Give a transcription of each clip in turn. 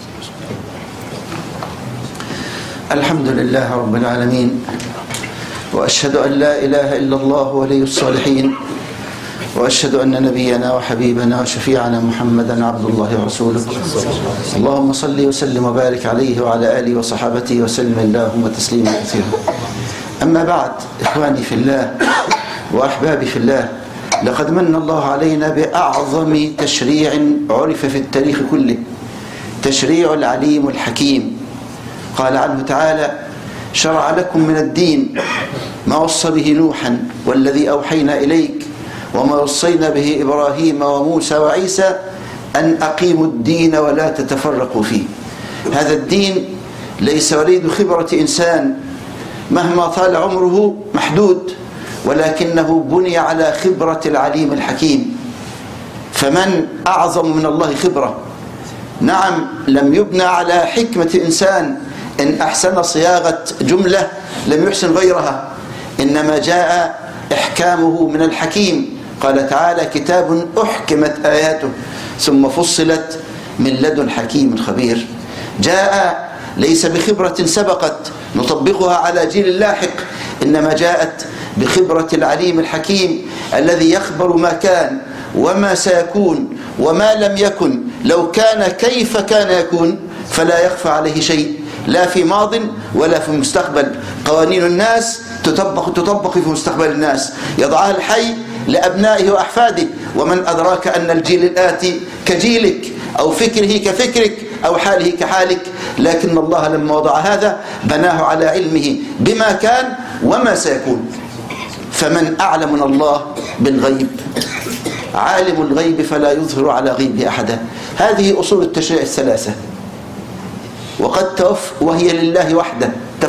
الحمد لله رب العالمين، وأشهد أن لا إله إلا الله ولي الصالحين، وأشهد أن نبينا وحبيبنا وشفيعنا محمدا عبد الله ورسوله. اللهم صل وسلم وبارك عليه وعلى آله وصحابته وسلم اللهم تسليما كثيرا. أما بعد، إخواني في الله وأحبابي في الله، لقد من الله علينا بأعظم تشريع عرف في التاريخ كله، تشريع العليم الحكيم. قال عنه تعالى: شرع لكم من الدين ما وصى به نوحا والذي أوحينا إليك وما وصينا به إبراهيم وموسى وعيسى أن أقيموا الدين ولا تتفرقوا فيه. هذا الدين ليس وليد خبرة إنسان مهما طال عمره محدود، ولكنه بني على خبرة العليم الحكيم. فمن أعظم من الله خبرة؟ نعم، لم يبنى على حكمة إنسان إن أحسن صياغة جملة لم يحسن غيرها، إنما جاء إحكامه من الحكيم. قال تعالى: كتاب أحكمت آياته ثم فصلت من لدن حكيم خبير. جاء ليس بخبرة سبقت نطبقها على جيل لاحق، إنما جاءت بخبرة العليم الحكيم الذي يخبر ما كان وما سيكون وما لم يكن، لو كان كيف كان يكون، فلا يخفى عليه شيء، لا في ماض ولا في مستقبل. قوانين الناس تطبق في مستقبل الناس، يضعها الحي لأبنائه وأحفاده. ومن أدراك أن الجيل الآتي كجيلك، أو فكره كفكرك، أو حاله كحالك. لكن الله لما وضع هذا بناه على علمه بما كان وما سيكون. فمن أعلم من الله بالغيب؟ عالم الغيب فلا يظهر على غيبه أحدا. هذه أصول التشريع الثلاثة، وهي لله وحده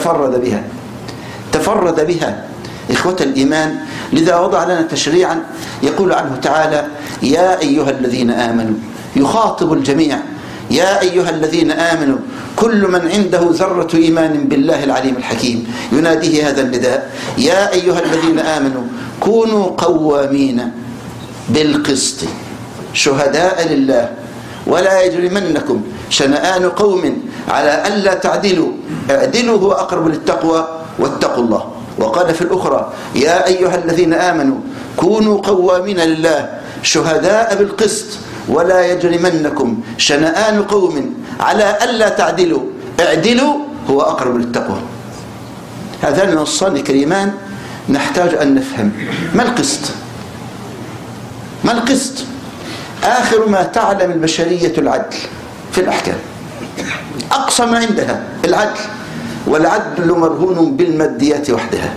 تفرد بها إخوة الإيمان. لذا وضع لنا تشريعا يقول عنه تعالى: يا أيها الذين آمنوا، يخاطب الجميع: يا أيها الذين آمنوا، كل من عنده ذرة إيمان بالله العليم الحكيم يناديه هذا النداء: يا أيها الذين آمنوا كونوا قوامين بالقسط شهداء لله ولا يجرمنكم شنآن قوم على ألا تعدلوا اعدلوا هو أقرب للتقوى واتقوا الله. وقال في الأخرى: يا أيها الذين آمنوا كونوا قوامين لله شهداء بالقسط ولا يجرمنكم شنآن قوم على ألا تعدلوا اعدلوا هو أقرب للتقوى. هذان النصان كريمان نحتاج أن نفهم. ما القسط؟ ما القسط؟ آخر ما تعلم البشرية العدل في الأحكام، أقصى ما عندها العدل، والعدل مرهون بالماديات وحدها.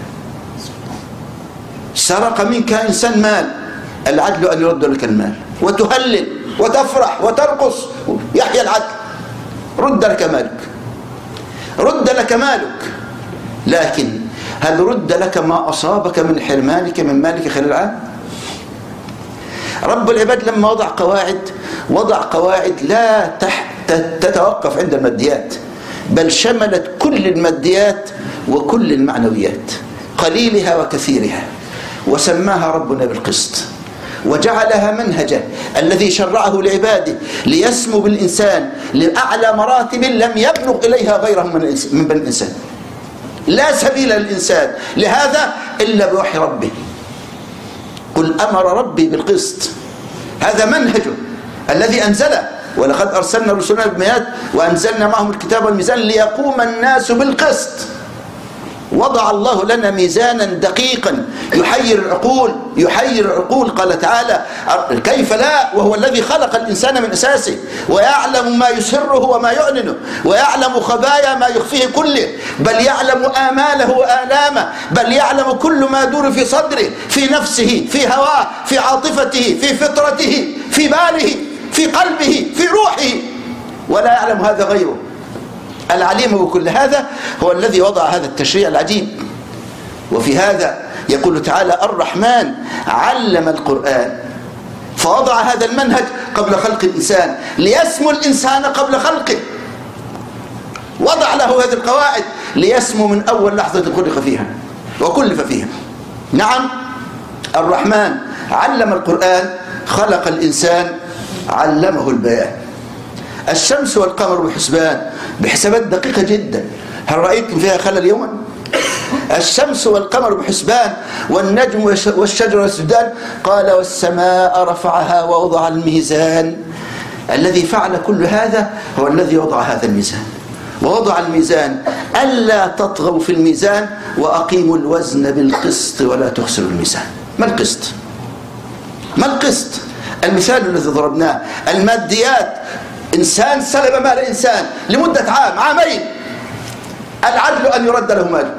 سرق منك إنسان مال، العدل أن يرد لك المال، وتهلل وتفرح وترقص، يحيى العدل. رد لك مالك، لكن هل رد لك ما أصابك من حرمانك من مالك خلال العام؟ رب العباد لما وضع قواعد لا تتوقف عند الماديات، بل شملت كل الماديات وكل المعنويات، قليلها وكثيرها، وسماها ربنا بالقسط، وجعلها منهجه الذي شرعه لعباده ليسمو بالإنسان لأعلى مراتب لم يبلغ إليها غيره من بني الإنسان. لا سبيل للإنسان لهذا إلا بوحي ربه. قل أمر ربي بالقسط، هذا منهجه الذي أنزله. ولقد أرسلنا رسلنا بالبينات وأنزلنا معهم الكتاب والميزان ليقوم الناس بالقسط. وضع الله لنا ميزانا دقيقا يحير العقول. قال تعالى: كيف لا وهو الذي خلق الإنسان من أساسه ويعلم ما يسره وما يعلنه ويعلم خبايا ما يخفيه كله، بل يعلم آماله وآلامه، بل يعلم كل ما يدور في صدره، في نفسه، في هواه، في عاطفته، في فطرته، في باله، في قلبه، في روحه، ولا يعلم هذا غيره. العليم بكل هذا هو الذي وضع هذا التشريع العجيب. وفي هذا يقول تعالى: الرحمن علم القرآن، فوضع هذا المنهج قبل خلق الإنسان ليسمو الإنسان قبل خلقه. وضع له هذه القواعد ليسمو من أول لحظة خلق فيها وكلف فيها. نعم، الرحمن علم القرآن، خلق الإنسان، علمه البيان. الشمس والقمر بحسبان، بحسابات دقيقة جدا. هل رأيتم فيها خلل يوما؟ الشمس والقمر بحسبان، والنجم والشجر يسجدان. قال والسماء رفعها ووضع الميزان. الذي فعل كل هذا هو الذي وضع هذا الميزان، ووضع الميزان ألا تطغوا في الميزان وأقيموا الوزن بالقسط ولا تخسروا الميزان. ما القسط؟ ما القسط؟ المثال الذي ضربناه، الماديات، إنسان سلب مال إنسان لمدة عام عامين، العدل أن يرد له ماله.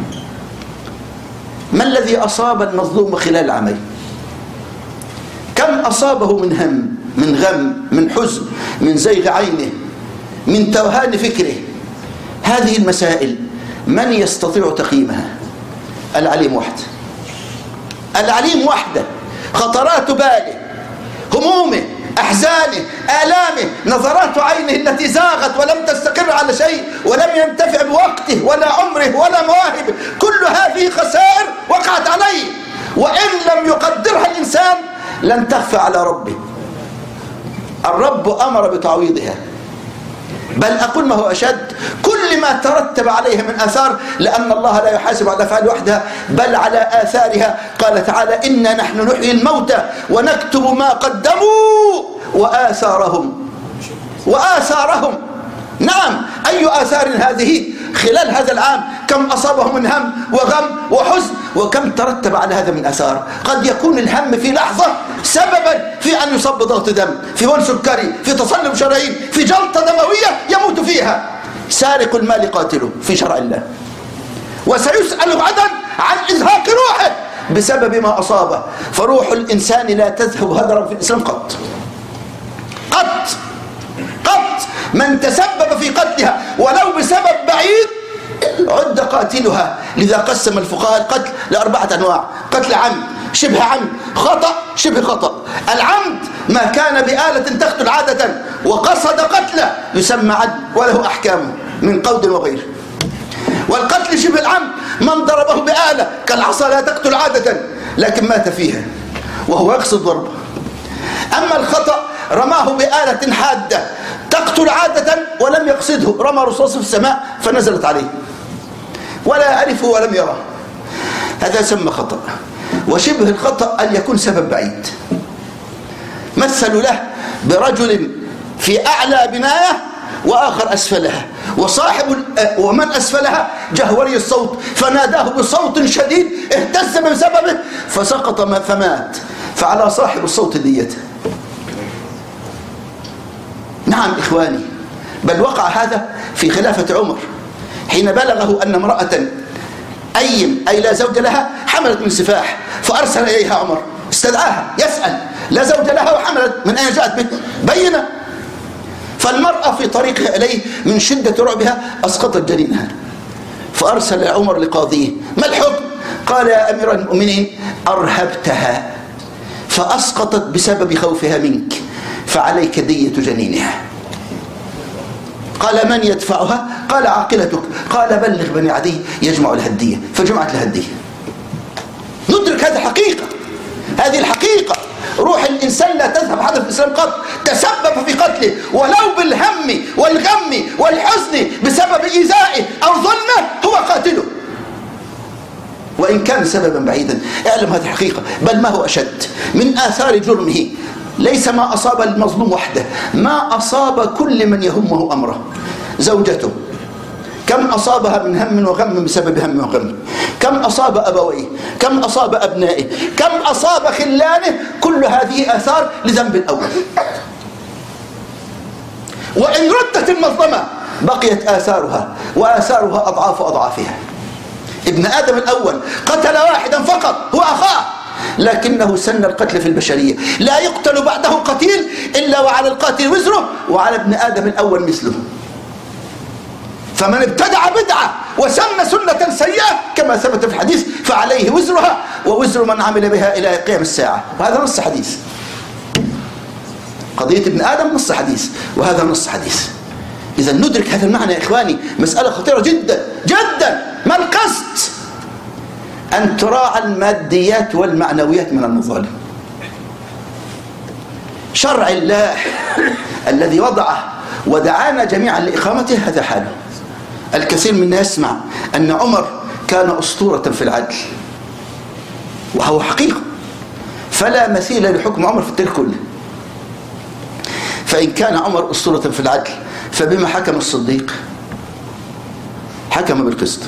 ما الذي أصاب المظلوم خلال العامين؟ كم أصابه من هم، من غم، من حزن، من زيغ عينه، من توهان فكره. هذه المسائل من يستطيع تقييمها؟ العليم وحده. العليم وحده. خطرات باله، همومه، أحزانه، آلامه، نظرات عينه التي زاغت ولم تستقر على شيء ولم ينتفع بوقته ولا عمره ولا مواهبه، كل هذه خسائر وقعت عليه، وإن لم يقدرها الإنسان لن تخفى على ربه. الرب أمر بتعويضها، بل أقول ما هو أشد، كل ما ترتب عليها من آثار، لأن الله لا يحاسب على الأفعال وحدها بل على آثارها. قال تعالى إنا نحن نحيي الموتى ونكتب ما قدموا وآثارهم. نعم، أي آثار هذه خلال هذا العام؟ كم أصابهم من هم وغم وحزن، وكم ترتب على هذا من آثار. قد يكون الهم في لحظة سببا في أن يصاب بضغط دم، في هون سكري، في تصلب شرايين، في جلطة دموية يموت فيها. سارق المال قاتله في شرع الله، وسيسأل غدا عن إزهاق روحه بسبب ما أصابه. فروح الإنسان لا تذهب هدرا في الإسلام قط. من تسبب في قتلها ولو بسبب بعيد عد قاتلها. لذا قسم الفقهاء القتل ل4 أنواع: قتل عمد، شبه عمد، خطأ، شبه خطأ. العمد ما كان بآلة تقتل عادة وقصد قتله يسمى عد وله أحكامه من قود وغيره. والقتل شبه العمد من ضربه بآلة كالعصا لا تقتل عادة لكن مات فيها وهو يقصد ضربه. أما الخطأ رماه بآلة حادة تقتل عادة ولم يقصده، رمى رصاص في السماء فنزلت عليه ولا يعرفه ولم يره، هذا يسمى خطأ. وشبه الخطأ أن يكون سبب بعيد، مثلوا له برجل في أعلى بناية وآخر أسفلها، ومن أسفلها جهوري الصوت فناداه بصوت شديد اهتز بسببه فسقط فمات، فعلى صاحب الصوت ديته. نعم إخواني، بل وقع هذا في خلافة عمر حين بلغه أن امرأة أي لا زوج لها حملت من سفاح، فأرسل إليها عمر استدعاها يسأل، لا زوج لها وحملت، من أين جاءت به؟ بينة. فالمرأة في طريقها إليه من شدة رعبها أسقطت جنينها، فأرسل عمر لقاضيه: ما الحكم؟ قال: يا أمير المؤمنين أرهبتها فأسقطت بسبب خوفها منك، فعليك دية جنينها. قال: من يدفعها؟ قال: عاقلتك. قال: بلغ بني عدي يجمع لها الدية، فجمعت لها الدية. ندرك هذه حقيقة، هذه الحقيقة. روح الإنسان لا تذهب حتى في الإسلام قط، تسبب في قتله ولو بالهم والغم والحزن بسبب إيذائه أو ظلمه هو قاتله، وإن كان سببا بعيدا. اعلم هذه الحقيقة. بل ما هو أشد من آثار جرمه ليس ما أصاب المظلوم وحده، ما أصاب كل من يهمه أمره. زوجته كم أصابها من هم وغم بسبب هم وغم، كم أصاب أبويه، كم أصاب أبنائه، كم أصاب خلانه. كل هذه آثار لذنب الأول، وإن ردت المظلمة بقيت آثارها، وآثارها أضعاف أضعافها. ابن آدم الأول قتل واحدا فقط هو أخاه، لكنه سن القتل في البشرية، لا يقتل بعده قتيل إلا وعلى القاتل وزره، وعلى ابن آدم الأول مثله. فمن ابتدع بدعة وسن سنة سيئة كما ثبت في الحديث فعليه وزرها ووزر من عمل بها إلى قيام الساعة، وهذا نص حديث. قضية ابن آدم نص حديث وهذا نص حديث. إذا ندرك هذا المعنى يا إخواني، مسألة خطيرة جدا جدا. ما القصد؟ أن تراعى الماديات والمعنويات من المظالم. شرع الله الذي وضعه ودعانا جميعا لإقامته، هذا حاله. الكثير منا يسمع أن عمر كان أسطورة في العدل، وهو حقيقة، فلا مثيل لحكم عمر في التاريخ كله. فإن كان عمر أسطورة في العدل، فبما حكم الصديق؟ حكم بالقسط،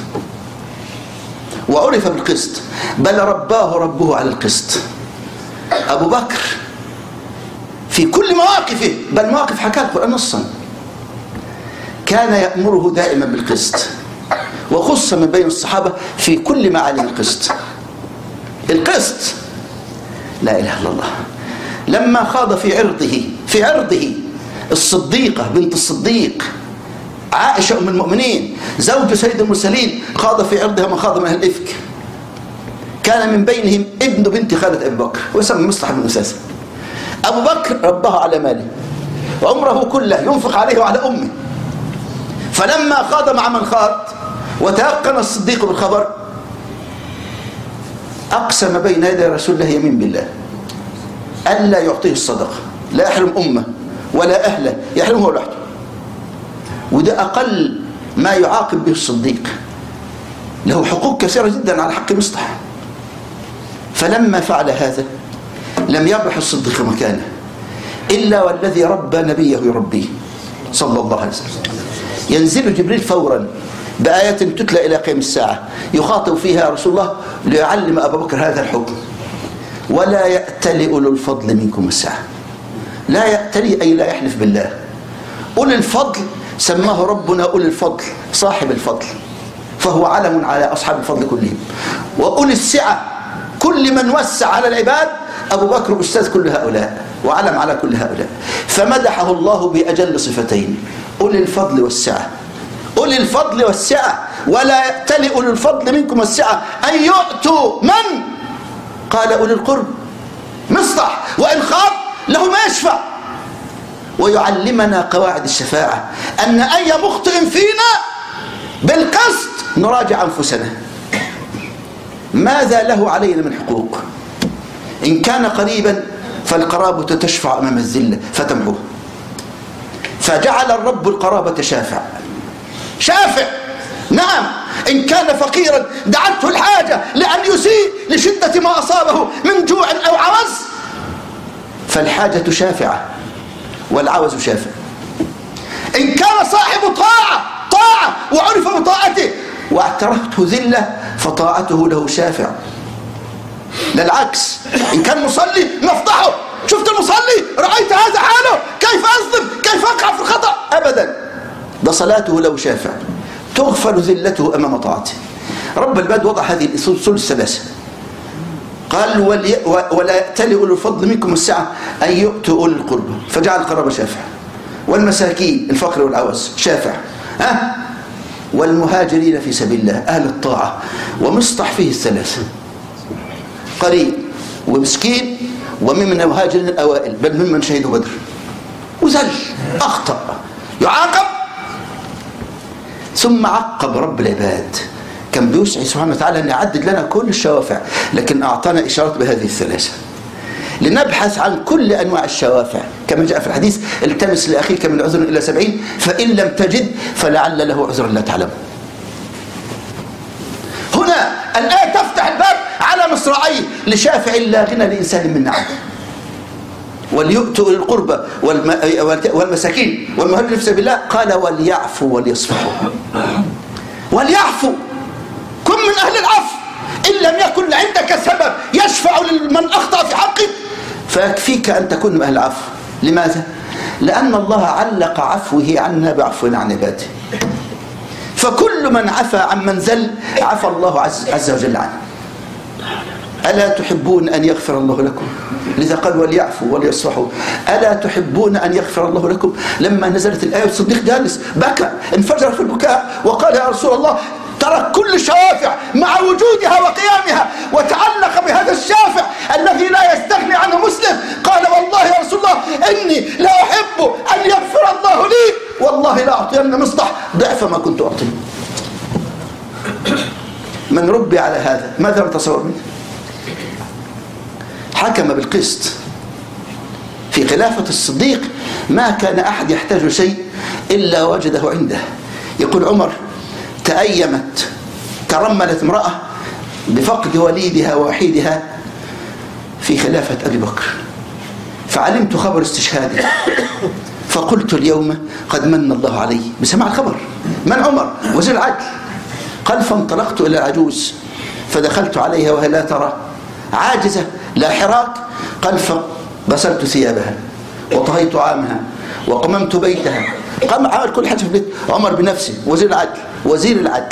وعرف بالقسط، بل رباه ربه على القسط. أبو بكر في كل مواقفه، بل مواقف حكاها القرآن نصا، كان يأمره دائما بالقسط، وخص من بين الصحابة في كل معالم القسط. القسط لا إله إلا الله. لما خاض في عرضه الصديقة بنت الصديق عائشة أم المؤمنين زوج سيد المرسلين، خاض في عرضها ما خاض من أهل الإفك. كان من بينهم ابن بنت خالد أبي بكر ويسمى مصطح بن أساسة. أبو بكر ربها على ماله، عمره كله ينفق عليه وعلى أمه. فلما خاض مع من خاض وتيقن الصديق بالخبر، أقسم بين يدي رسول الله يمين بالله ألا يعطيه الصدقة، لا يحرم أمه ولا أهله، يحرمه لوحده. وده أقل ما يعاقب به الصديق، له حقوق كثيرة جدا على حق مصطح. فلما فعل هذا لم يبرح الصديق مكانه إلا والذي ربى نبيه يربيه صلى الله عليه وسلم. ينزل جبريل فورا بآيات تتلى إلى قيام الساعة يخاطب فيها رسول الله ليعلم أبا بكر هذا الحكم: ولا يأتل أولو الفضل منكم والسعة. لا يأتلي أي لا يحلف بالله. أولي الفضل سماه ربنا أولي الفضل، صاحب الفضل، فهو علم على أصحاب الفضل كلهم. وأولي السعة كل من وسع على العباد، أبو بكر أستاذ كل هؤلاء وعلم على كل هؤلاء. فمدحه الله بأجل صفتين: أولي الفضل والسعة. أولي الفضل والسعة، ولا يأتل أولي الفضل منكم والسعة أن يؤتوا من؟ قال أولي القرب. مصطح وإن خاف له ما يشفع. ويعلمنا قواعد الشفاعة أن أي مخطئ فينا بالقسط نراجع أنفسنا، ماذا له علينا من حقوق؟ إن كان قريبا فالقرابة تشفع أمام الذلة فتمحوه. فجعل الرب القرابة شافع. نعم، إن كان فقيرا دعته الحاجة لأن يسيء لشدة ما أصابه من جوع أو عوز، فالحاجة شافعة والعوز شافع. إن كان صاحب طاعة وعرف بطاعته واعترفته ذلة، فطاعته له شافع. لا العكس، إن كان مصلي نفضحه: شفت المصلي؟ رأيت هذا حاله؟ كيف أظلم؟ كيف أقع في الخطأ؟ أبدا، ده صلاته له شافع، تغفل ذلته أمام طاعته. رب العباد وضع هذه الأصول الثلاثة، قال: ولا يأتل أولو الفضل منكم والسعة أن يؤتوا أولي القربى، فجعل القرابة شافع، والمساكين الفقر والعوز شافع، والمهاجرين في سبيل الله أهل الطاعة. ومصطح فيه الثلاثة: قريب ومسكين وممن المهاجرين الأوائل، بل ممن شهدوا بدر. وزل أخطأ يعاقب. ثم عقب رب العباد، كان بيسعي سبحانه وتعالى أن يعدد لنا كل الشوافع، لكن أعطانا إشارات بهذه الثلاثة لنبحث عن كل أنواع الشوافع، كما جاء في الحديث: التمس لأخيك من عذر إلى 70، فإن لم تجد فلعل له عذر لا تعلم. هنا الآية تفتح الباب على مصراعيه لشافع لا غنى لإنسان من نعم. وليؤتوا أولي القربى والمساكين والمهاجرين في سبيل الله، قال: وليعفوا وليصفحوا. وليعفوا، كن من أهل العفو. إن لم يكن عندك سبب يشفع لمن أخطأ في حقك فيكفيك أن تكون من أهل العفو. لماذا؟ لأن الله علق عفوه عنا بعفو عن عباده. فكل من عفى عن من زل عفى الله عز وجل عنه. ألا تحبون أن يغفر الله لكم؟ لذا قال: وليعفوا وليصفحوا. ألا تحبون أن يغفر الله لكم؟ لما نزلت الآية الصديق جالس بكى، انفجر في البكاء وقال: يا رسول الله، ترك كل الشوافع مع وجودها وقيامها وتعلق بهذا الشافع الذي لا يستغني عنه مسلم. قال: والله يا رسول الله إني لا أحب أن يغفر الله لي، والله لا أعطين مصطح ضعف ما كنت أعطيه. من ربي على هذا ماذا نتصور منه؟ حكم بالقسط في خلافة الصديق ما كان أحد يحتاج شيء إلا وجده عنده. يقول عمر: ترملت امرأة بفقد وليدها ووحيدها في خلافة أبي بكر، فعلمت خبر استشهاده، فقلت اليوم قد من الله علي بسماع الخبر. من عمر وزير العدل. قال: فانطلقت إلى العجوز فدخلت عليها وهي لا ترى، عاجزة لا حراك. قال: فغسلت ثيابها وطهيت عامها وقممت بيتها. قام عمل كل حاجة في البيت عمر بنفسه، وزير العدل.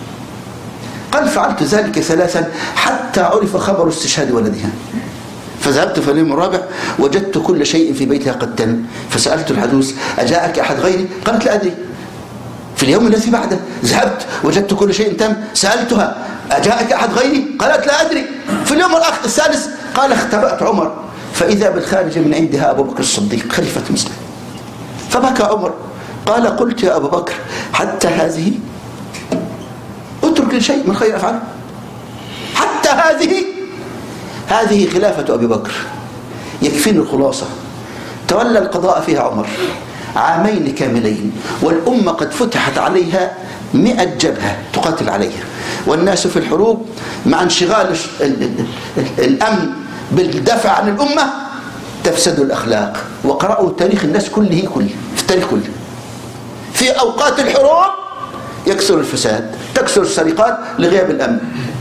قال: فعلت ذلك 3 حتى عرف خبر استشهاد ولدها، فذهبت في اليوم الرابع وجدت كل شيء في بيتها قد تم، فسألت العجوز: أجاءك أحد غيري؟ قالت: لا أدري. في اليوم الذي بعده ذهبت وجدت كل شيء تم، سألتها: أجاءك أحد غيري؟ قالت: لا أدري. في اليوم الثالث قال: اختبأت عمر فإذا بالخارج من عندها أبو بكر الصديق خليفة مسلم. فبكى عمر. قال: قلت يا أبو بكر حتى هذه؟ اترك لشيء من خير أفعله. حتى هذه خلافة أبي بكر. يكفيني الخلاصة: تولى القضاء فيها عمر 2 عام كاملين، والأمة قد فتحت عليها 100 جبهة تقاتل عليها، والناس في الحروب مع انشغال الأمن بالدفع عن الأمة تفسد الأخلاق. وقرأوا تاريخ الناس كله في التاريخ كله. في أوقات الحروب يكثر الفساد، تكثر السرقات لغياب الأمن.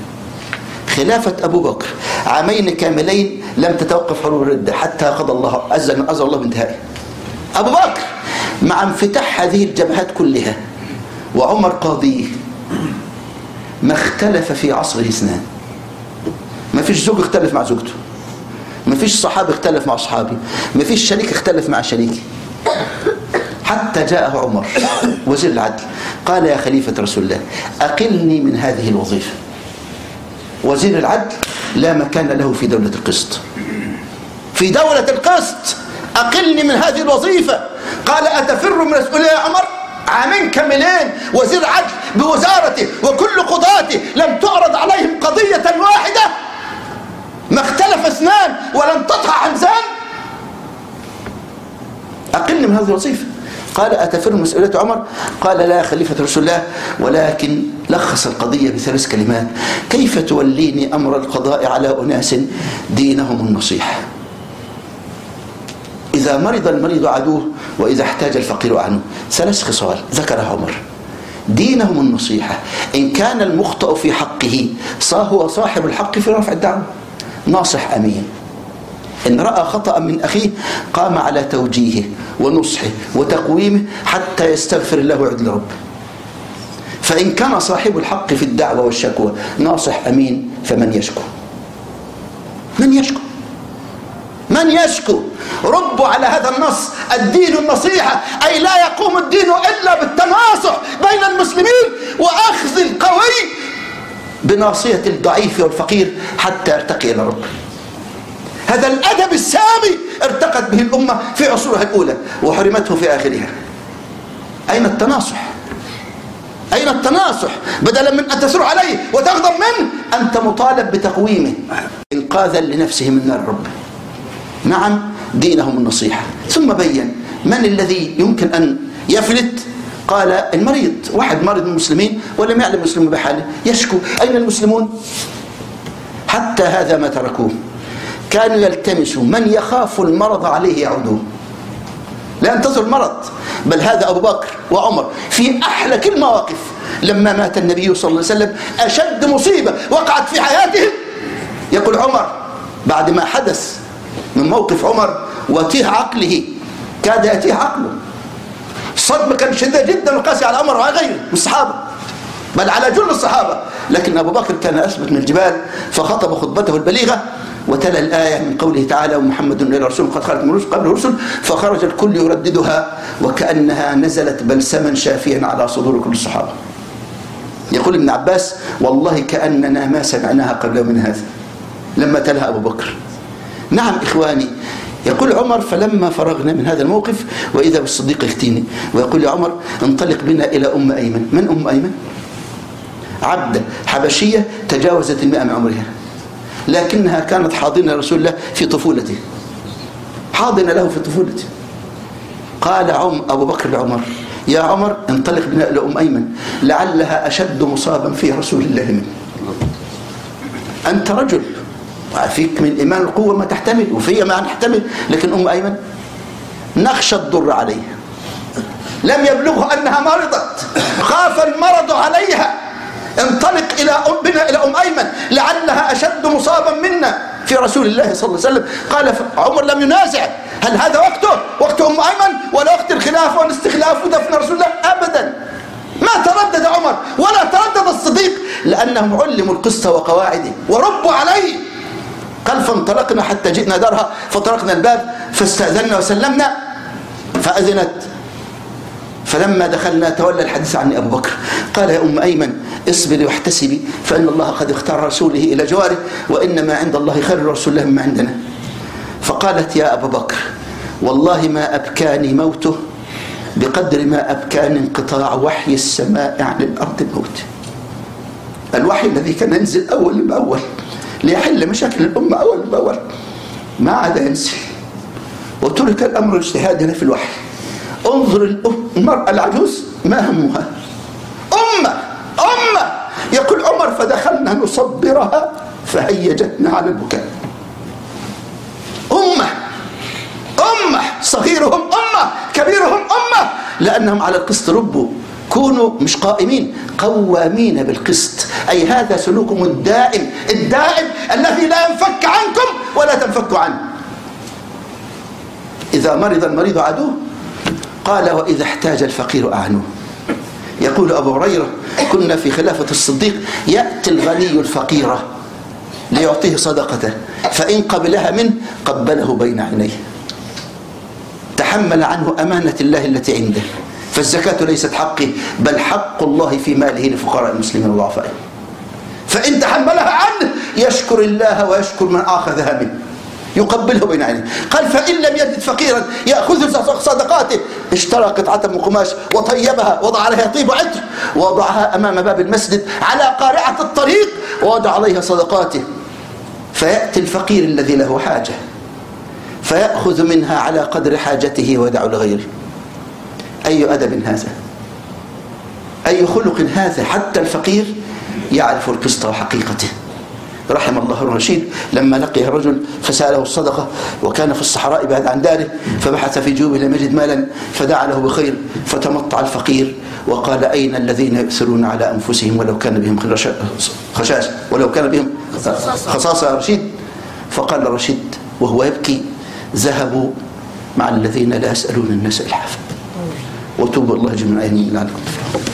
خلافة أبو بكر 2 عام كاملين لم تتوقف حروب الردة حتى قضى الله أذن الله بانتهائه. أبو بكر مع انفتاح هذه الجبهات كلها وعمر قاضيه ما اختلف في عصره 2. ما فيش زوج اختلف مع زوجته، ما فيش صحابي اختلف مع صحابي، ما فيش شريك اختلف مع شريكي، حتى جاءه عمر وزير العدل قال: يا خليفة رسول الله أقلني من هذه الوظيفة. وزير العدل لا مكان له في دولة القسط. في دولة القسط أقلني من هذه الوظيفة. قال: أتفر من مسؤولية يا عمر؟ 2 عام كاملين وزير عدل بوزارته وكل قضاته لم تعرض عليهم قضية واحدة، ما اختلف 2 ولم تطهى حمزان. أقلني من هذه الوظيفة. قال: أتفر من مسؤولية عمر؟ قال: لا يا خليفة رسول الله، ولكن لخص القضية ب3 كلمات: كيف توليني أمر القضاء على أناس دينهم النصيحة؟ إذا مرض المريض عدوه وإذا احتاج الفقير أعنوه. 3 خصال ذكرها عمر: دينهم النصيحة، إن كان المخطئ في حقه هو صاحب الحق في رفع الدعوة، ناصح أمين. إن رأى خطأ من أخيه قام على توجيهه ونصحه وتقويمه حتى يستغفر الله ويعود لربه. فإن كان صاحب الحق في الدعوة والشكوى ناصح أمين فمن يشكو؟ من يشكو؟ ردوا على هذا النص: الدين النصيحة، أي لا يقوم الدين إلا بالتناصح بين المسلمين وأخذ القوي بناصية الضعيف والفقير حتى يرتقي إلى ربه. هذا الأدب السامي ارتقت به الأمة في عصورها الأولى وحرمته في آخرها. أين التناصح؟ أين التناصح؟ بدلا من أن تسر عليه وتغضب منه أنت مطالب بتقويمه إنقاذا لنفسه من نار ربه. نعم، دينهم النصيحة. ثم بين من الذي يمكن أن يفلت. قال: المريض، واحد مريض من المسلمين ولم يعلم المسلم بحاله يشكو. أين المسلمون؟ حتى هذا ما تركوه، كانوا يلتمسوا من يخاف المرض عليه يعودوه، لا ينتظر المرض. بل هذا أبو بكر وعمر في أحلك المواقف لما مات النبي صلى الله عليه وسلم أشد مصيبة وقعت في حياتهم. يقول عمر بعد ما حدث من موقف عمر وتيه عقله، كاد يتيه عقله، الصدمة كان شديدة جدا وقاسية على عمر وغيره من الصحابة، بل على جل الصحابة. لكن أبو بكر كان أثبت من الجبال فخطب خطبته البليغة وتلا الآية من قوله تعالى: ومحمد إلى رسول قد خلت من قبل الرسل، فخرج الكل يرددها وكأنها نزلت بلسما شافيا على صدور كل الصحابة. يقول ابن عباس: والله كأننا ما سمعناها قبل من هذا لما تلها أبو بكر. نعم إخواني. يقول عمر: فلما فرغنا من هذا الموقف وإذا بالصديق يختيني ويقول: يا عمر انطلق بنا إلى أم أيمن. من أم أيمن؟ عبدة حبشية تجاوزت 100 من عمرها، لكنها كانت حاضنة رسول الله في طفولته، حاضنة له في طفولته. قال أبو بكر لعمر: يا عمر انطلق بنا إلى أم أيمن لعلها أشد مصابا في رسول الله منه. أنت رجل فيك من الإيمان القوة ما تحتمل وفي ما نحتمل، لكن أم أيمن نخشى الضر عليها، لم يبلغه أنها مرضت، خاف المرض عليها. انطلق بنا إلى أم أيمن لعلها أشد مصابا منا في رسول الله صلى الله عليه وسلم. قال عمر لم ينازع، هل هذا وقته وقت أم أيمن ولا وقت الخلاف والاستخلاف ودفن رسول الله؟ أبدا، ما تردد عمر ولا تردد الصديق، لأنهم علموا القصة وقواعده وربوا عليه. قال: فانطلقنا حتى جئنا دارها فطرقنا الباب فاستأذنا وسلمنا فأذنت، فلما دخلنا تولى الحديث عني أبو بكر. قال: يا أم أيمن اصبري واحتسبي، فإن الله قد اختار رسوله إلى جواره، وإنما عند الله خير رسول الله مما عندنا. فقالت: يا أبا بكر والله ما أبكاني موته بقدر ما أبكاني انقطاع وحي السماء عن الأرض موت. الوحي الذي كان ينزل أول بأول ليحل مشاكل الأمة أول بأول ما عاد ينزل، وترك الأمر الاجتهادي في الوحي. انظر المرأة العجوز ما همها، أمة يقول عمر: فدخلنا نصبرها فهيجتنا على البكاء. أمة صغيرهم أمة كبيرهم أمة، لأنهم على القسط ربوا. كونوا مش قائمين، قوامين بالقسط، أي هذا سلوكهم الدائم الذي لا ينفك عنكم ولا تنفك عنه. إذا مرض المريض عدوه، قال: وإذا احتاج الفقير أعنوه. يقول أبو هريرة: كنا في خلافة الصديق يأتي الغني الفقير ليعطيه صدقته، فإن قبلها منه قبله بين عينيه، تحمل عنه أمانة الله التي عنده. فالزكاة ليست حقه بل حق الله في ماله لفقراء المسلمين والضعفاء، فإن تحملها عنه يشكر الله ويشكر من أخذها منه، يقبله بين عينيه. قال: فإن لم يجد فقيرا يأخذ صدقاته، اشترى قطعة من قماش وطيبها، وضع عليها طيب عطر، ووضعها أمام باب المسجد على قارعة الطريق، ووضع عليها صدقاته. فيأتي الفقير الذي له حاجة فيأخذ منها على قدر حاجته ويدع لغيره. أي أدب هذا، أي خلق هذا، حتى الفقير يعرف القسط وحقيقته. رحم الله الرشيد لما لقي رجل فسأله الصدقة وكان في الصحراء بعد عن داره، فبحث في جوبه لم يجد مالا فدعا له بخير، فتمطع الفقير وقال: أين الذين يؤثرون على أنفسهم ولو كان بهم خشاش ولو كان بهم خصاصة يا رشيد؟ فقال رشيد وهو يبكي: ذهبوا مع الذين لا يسألون الناس إلحافا. وتوبوا الله جميعا لعلكم تفلحون.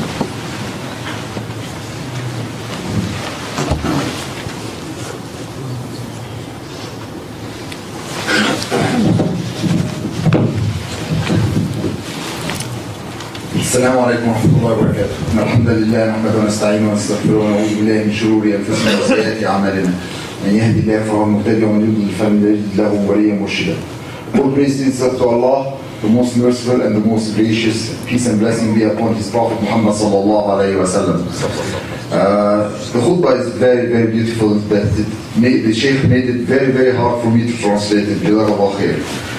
السلام عليكم ورحمة الله وبركاته. إن الحمد لله نحمده ونستعينه ونستغفره ونعوذ بالله من شرور أنفسنا وسيئات أعمالنا. من يهدي الله فهو المهتدي ومن يضلل فلن يجد له وليا مرشدا. All praise is to Allah, the most merciful and the most gracious. Peace and blessing be upon His Prophet Muhammad sallallahu alayhi wa sallam. The khutbah is very, very beautiful. But the Shaykh made it very, very hard for me to translate it. Jazakallah khair.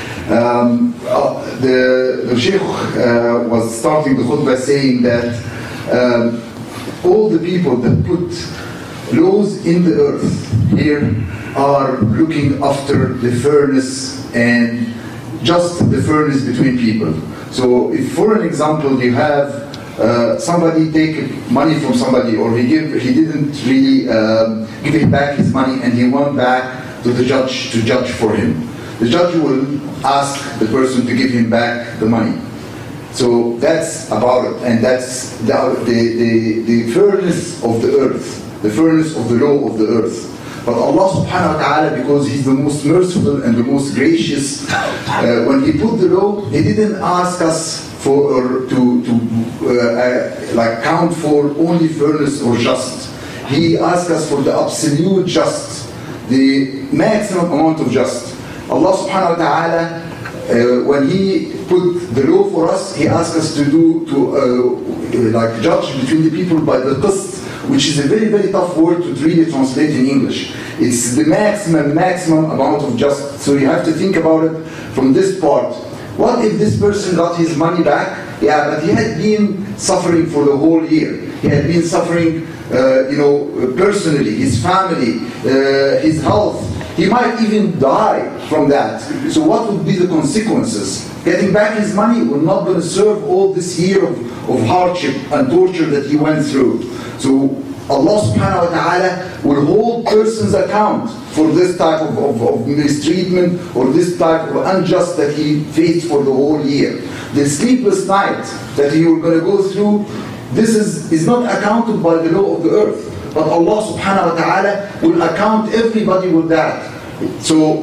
The Shaykh was starting the khutbah saying that all the people that put laws in the earth here are looking after the fairness and just the fairness between people. So if, for an example, you have somebody take money from somebody, or he didn't really give him back his money, and he went back to the judge to judge for him. The judge will ask the person to give him back the money. So that's about it, and that's the fairness of the earth, the fairness of the law of the earth. But Allah subhanahu wa ta'ala, because He's the most merciful and the most gracious, when He put the law, He didn't ask us for like count for only fairness or just. He asked us for the absolute just, the maximum amount of just. Allah subhanahu wa ta'ala, when He put the law for us, He asked us to like judge between the people by the qist, which is a very, very tough word to really translate in English. It's the maximum amount of justice. So you have to think about it from this part. What if this person got his money back? Yeah, but he had been suffering for the whole year. He had been suffering, personally, his family, his health. He might even die from that. So what would be the consequences? Getting back his money, we're not going to serve all this year of hardship and torture that he went through. So Allah subhanahu wa ta'ala will hold persons account for this type of mistreatment or this type of unjust that he faced for the whole year. The sleepless night that you were going to go through, this is not accounted by the law of the earth. But Allah subhanahu wa ta'ala will account everybody with that. So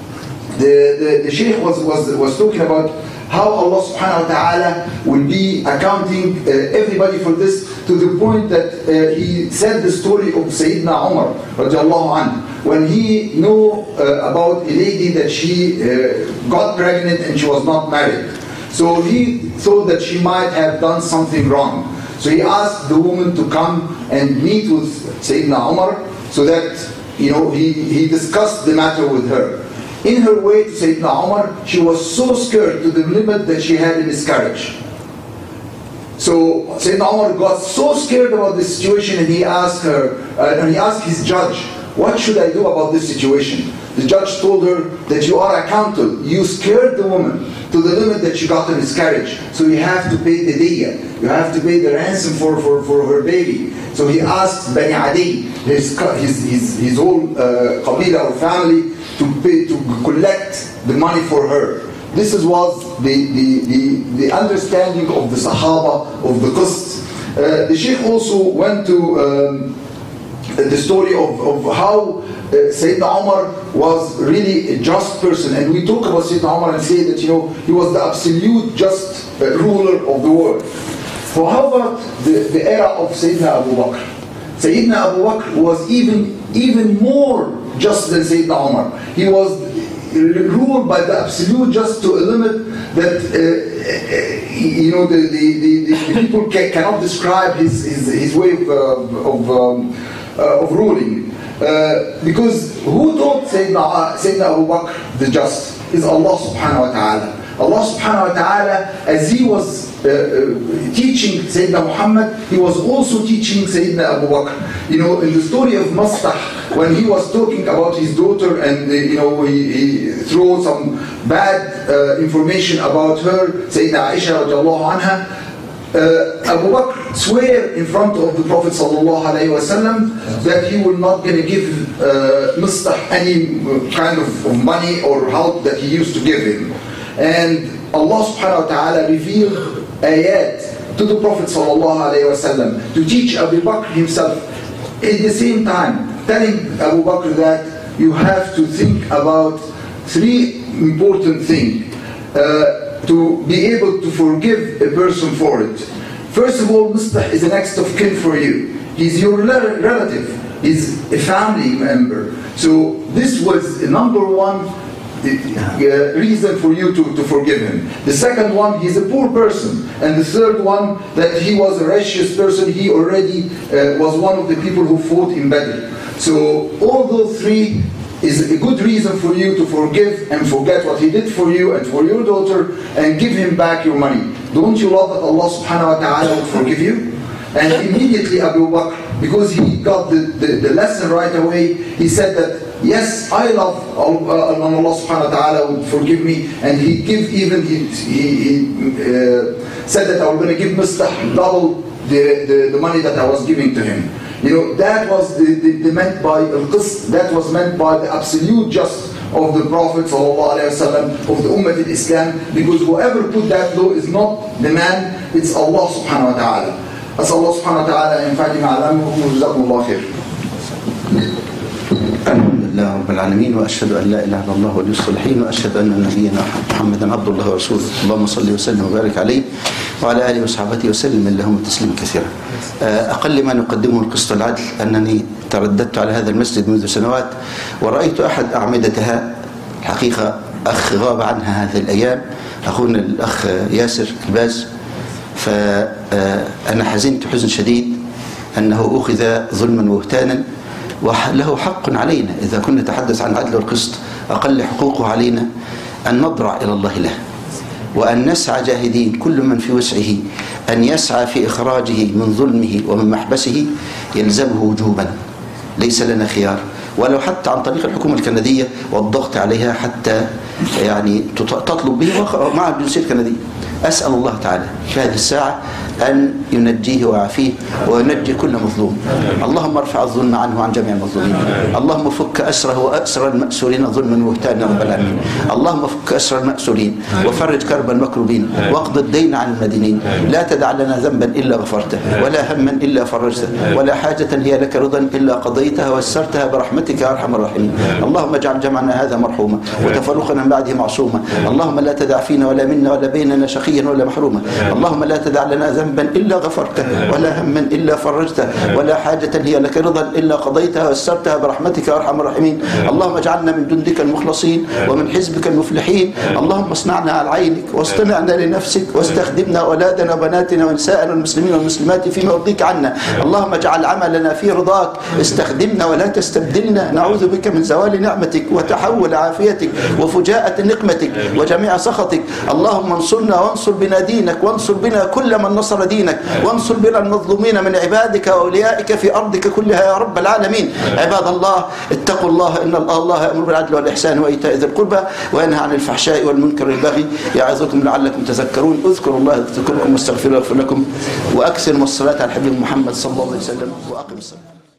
the Shaykh was talking about how Allah subhanahu wa ta'ala will be accounting everybody for this, to the point that he said the story of Sayyidina Umar radiallahu anhu, when he knew about a lady that she got pregnant and she was not married. So he thought that she might have done something wrong. So he asked the woman to come and meet with Sayyidina Umar, so that he discussed the matter with her. In her way to Sayyidina Umar, she was so scared to the limit that she had a miscarriage. So Sayyidina Umar got so scared about this situation, and he asked his judge, what should I do about this situation? The judge told her that you are accountable. You scared the woman to the limit that she got a miscarriage. So you have to pay the diya. You have to pay the ransom for her baby. So he asked Bani Adi, his whole qabila or family, to collect the money for her. This was the understanding of the Sahaba of the Qist. The Shaykh also went to the story of how Sayyidina Umar was really a just person. And we talk about Sayyidina Umar and say that he was the absolute just ruler of the world. However, the era of Sayyidina Abu Bakr. Sayyidina Abu Bakr was even more just than Sayyidina Umar. He was ruled by the absolute just to a limit that the people cannot describe his way of ruling. Because who taught Sayyidina Abu Bakr the just? Is Allah subhanahu wa ta'ala. Allah subhanahu wa ta'ala, as he was teaching Sayyidina Muhammad, he was also teaching Sayyidina Abu Bakr. In the story of Mastah, when he was talking about his daughter and he threw some bad information about her, Sayyidina Aisha radiallahu anha, Abu Bakr swear in front of the Prophet sallallahu alaihi wasallam that he will not going to give Mastah any kind of money or help that he used to give him. And Allah subhanahu wa ta'ala revealed ayat to the Prophet sallallahu alaihi wasallam to teach Abu Bakr himself, at the same time telling Abu Bakr that you have to think about three important things to be able to forgive a person for it. First of all, Mustah is the next of kin for you. He's your relative. He's a family member. So this was number one reason for you to forgive him. The second one, he's a poor person. And the third one, that he was a righteous person. He already was one of the people who fought in Badr. So all those three is a good reason for you to forgive and forget what he did for you and for your daughter, and give him back your money. Don't you love that Allah subhanahu wa ta'ala would forgive you? And immediately Abu Bakr, because he got the lesson right away, he said that, yes, I love Allah subhanahu wa ta'ala would forgive me, and he said that I was going to give Mustah double the money that I was giving to him. That was the meant by al-Qist, that was meant by the absolute just of the Prophet sallallahu alaihi wasallam, of the Ummah al-Islam, because whoever put that law is not the man, it's Allah subhanahu wa ta'ala. أسأل الله سبحانه وتعالى أن ينفعني مع علمكم وجزاكم الله خير. الحمد لله رب العالمين، وأشهد أن لا إله إلا الله ولي الصالحين، وأشهد أن نبينا محمدا عبد الله ورسوله. اللهم صل وسلم وبارك عليه وعلى آله وصحبه وسلم اللهم تسليما كثيرا. أقل ما نقدمه القسط العدل أنني ترددت على هذا المسجد منذ سنوات، ورأيت أحد أعمدتها الحقيقة أخ غاب عنها هذه الأيام، أخونا الأخ ياسر الباز. فأنا حزنت حزن شديد أنه أخذ ظلما وبهتانا، وله حق علينا إذا كنا نتحدث عن العدل والقسط. أقل حقوقه علينا أن نضرع إلى الله له، وأن نسعى جاهدين كل من في وسعه أن يسعى في إخراجه من ظلمه ومن محبسه، يلزمه وجوبا، ليس لنا خيار، ولو حتى عن طريق الحكومة الكندية والضغط عليها حتى يعني تطلب به مع الجنسية الكندية. أسأل الله تعالى في هذه الساعة أن ينجيه ويعافيه وينجي كل مظلوم. اللهم ارفع الظلم عنه وعن جميع المظلومين. اللهم فك أسره وأسر المأسورين ظلما وبهتانا رب العالمين. اللهم فك أسر المأسورين وفرج كرب المكروبين واقض الدين عن المدينين. لا تدع لنا ذنبا إلا غفرته، ولا هما إلا فرجته، ولا حاجة هي لك رضا إلا قضيتها ويسرتها برحمتك يا أرحم الراحمين. اللهم اجعل جمعنا هذا مرحوما وتفرقنا من بعده معصوما. اللهم لا تدع فينا ولا منا ولا بيننا شقيا ولا محروما. اللهم لا تدع لنا ذنبا إلا غفرته، ولا هما إلا فرجته، ولا حاجة هي لك رضا إلا قضيتها ويسرتها برحمتك يا أرحم الراحمين. اللهم اجعلنا من جندك المخلصين ومن حزبك المفلحين. اللهم اصنعنا على عينك واصطنعنا لنفسك، واستخدمنا أولادنا وبناتنا ونساءنا المسلمين والمسلمات فيما يرضيك عنا. اللهم اجعل عملنا في رضاك، استخدمنا ولا تستبدلنا. نعوذ بك من زوال نعمتك وتحول عافيتك وفجاءة نقمتك وجميع سخطك. اللهم انصرنا وانصر بنا دينك، وانصر بنا كل من نصر دينك، وانصر بنا المظلومين من عبادك وأوليائك في أرضك كلها يا رب العالمين. عباد الله، اتقوا الله، إن الله يأمر بالعدل والإحسان وإيتاء ذي القربى وينهى عن الفحشاء والمنكر والبغي يعظكم لعلكم تذكرون. اذكروا الله يذكركم واستغفروه يغفر لكم، وأكثروا من الصلاة على الحبيب محمد صلى الله عليه وسلم، وأقم الصلاة.